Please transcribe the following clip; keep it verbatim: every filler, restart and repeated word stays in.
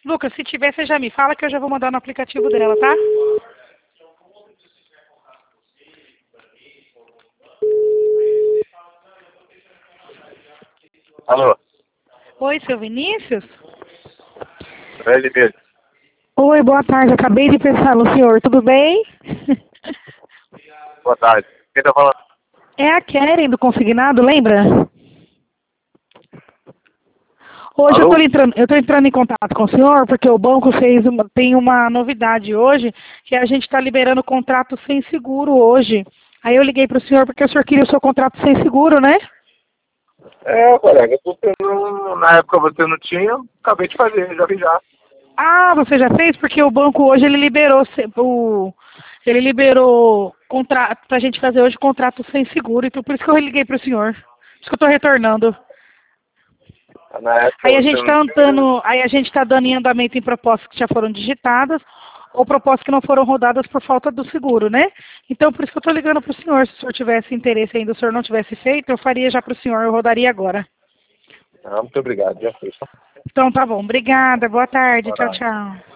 Lucas, se tiver, você já me fala que eu já vou mandar no aplicativo dela, tá? Alô? Oi, seu Vinícius? É ele mesmo. Oi, boa tarde. Acabei de pensar no senhor, tudo bem? Boa tarde. Quem tá falando? É a Keren do Consignado, lembra? Hoje eu Alô? tô, entrando, eu tô entrando em contato com o senhor porque o banco fez uma, tem uma novidade hoje, que a gente está liberando contrato sem seguro hoje. Aí eu liguei para o senhor porque o senhor queria o seu contrato sem seguro, né? É, colega, você não, na época você não tinha, acabei de fazer, já vi já. Ah, você já fez? Porque o banco hoje ele liberou se- o ele liberou contrato pra gente fazer hoje contrato sem seguro, então por isso que eu liguei para o senhor. Por isso que eu tô retornando. Na época Aí a você gente não está tinha. andando, aí a gente está dando em andamento em propostas que já foram digitadas ou propostas que não foram rodadas por falta do seguro, né? Então por isso que eu estou ligando para o senhor. Se o senhor tivesse interesse ainda, o senhor não tivesse feito, eu faria já para o senhor, eu rodaria agora. Ah, muito obrigado, já fez. Então tá bom, obrigada, boa tarde, Boa tchau, tarde. tchau.